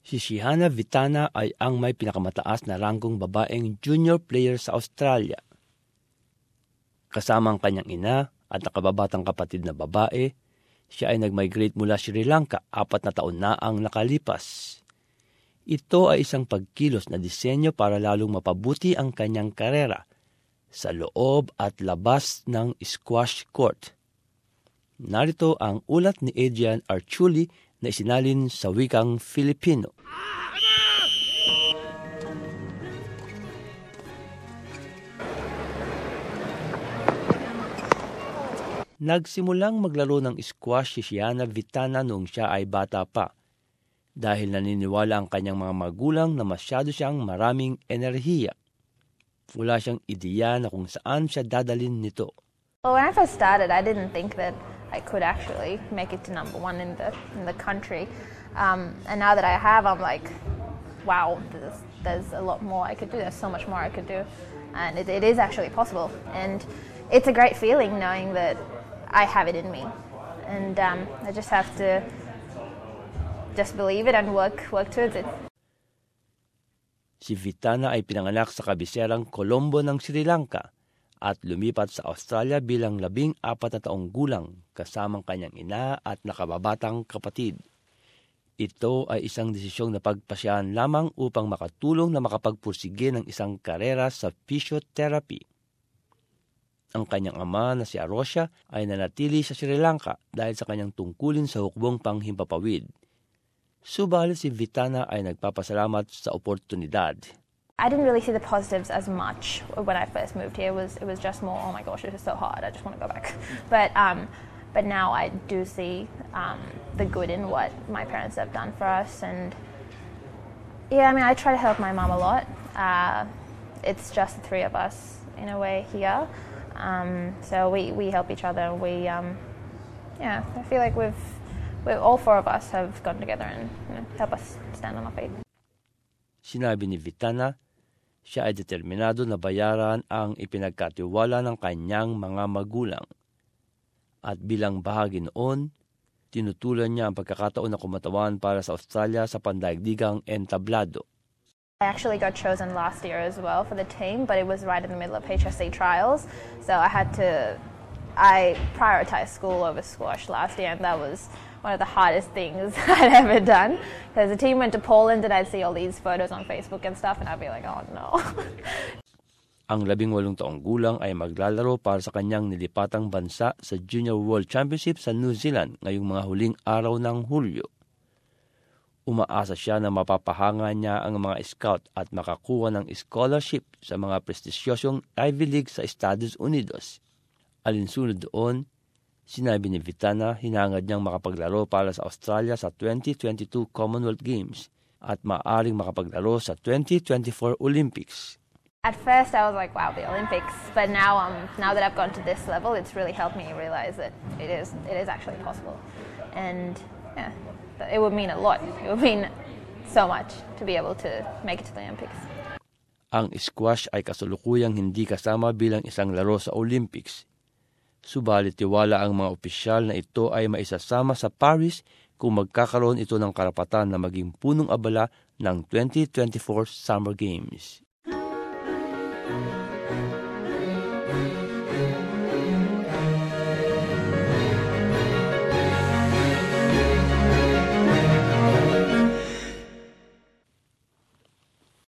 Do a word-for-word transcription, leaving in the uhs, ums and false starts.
Si Shihana Vitana ay ang may pinakamataas na ranggong babaeng junior player sa Australia. Kasama ang kanyang ina at nakababatang kapatid na babae, siya ay nag-migrate mula Sri Lanka apat na taon na ang nakalipas. Ito ay isang pagkilos na disenyo para lalong mapabuti ang kanyang karera sa loob at labas ng squash court. Narito ang ulat ni Adrian Archuli na isinalin sa wikang Filipino. Nagsimulang maglaro ng squash si Shihana Vitana noong siya ay bata pa dahil naniniwala ang kanyang mga magulang na masyado siyang maraming enerhiya. Wala siyang ideya na kung saan siya dadalhin nito. Well, when I first started, I didn't think that I could actually make it to number one in the in the country. Um, and now that I have, I'm like, wow, there's, there's a lot more I could do. There's so much more I could do. And it, it is actually possible. And it's a great feeling knowing that I have it in me, and um, I just have to just believe it and work work towards it. Si Vitana ay pinanganak sa kabiserang Colombo ng Sri Lanka at lumipat sa Australia bilang labing apat na taong gulang kasamang kanyang ina at nakababatang kapatid. Ito ay isang desisyong napagpasyahan lamang upang makatulong na makapagpursige ng isang karera sa physiotherapy. Ang kanyang ama na si Arosha ay nanatili sa Sri Lanka dahil sa kanyang tungkulin sa hukbong panghimpapawid. Subalit si Vitana ay nagpapasalamat sa oportunidad. I didn't really see the positives as much when I first moved here. It was it was just more, oh my gosh, this is so hard. I just want to go back. But um, but now I do see um, the good in what my parents have done for us, and yeah, I mean, I try to help my mom a lot. Uh, it's just the three of us in a way here. Um, so we, we help each other. We, um, yeah, I feel like we've, we've, all four of us have gotten together and you know, help us stand on our feet. Sinabi ni Vitana, siya ay determinado na bayaran ang ipinagkatiwala ng kanyang mga magulang. At bilang bahagi noon, tinutulan niya ang pagkakataon na kumatawan para sa Australia sa pandaigdigang entablado. I actually got chosen last year as well for the team, but it was right in the middle of H S C trials, so I had to, I prioritized school over squash last year, and that was one of the hardest things I'd ever done, because the team went to Poland and I'd see all these photos on Facebook and stuff, and I'd be like, oh no. Ang labing walong taong gulang ay maglalaro para sa kanyang nilipatang bansa sa Junior World Championship sa New Zealand ngayong mga huling araw ng Hulyo. Umaasa siya na mapapahanga niya ang mga scout at makakuha ng scholarship sa mga prestisyosong Ivy League sa Estados Unidos. Alinsunod doon, sinabi ni Vitana hinangad niyang makapaglaro para sa Australia sa twenty twenty-two Commonwealth Games at maaaring makapaglaro sa twenty twenty-four Olympics. At first I was like, wow, the Olympics, but now um now that I've gone to this level, it's really helped me realize that it is it is actually possible. And yeah, it would mean a lot. It would mean so much to be able to make it to the Olympics. Ang squash ay kasulukuyang hindi kasama bilang isang laro sa Olympics. Subalit tiwala ang mga opisyal na ito ay maisasama sa Paris kung magkakaroon ito ng karapatan na maging punong abala ng twenty twenty-four Summer Games.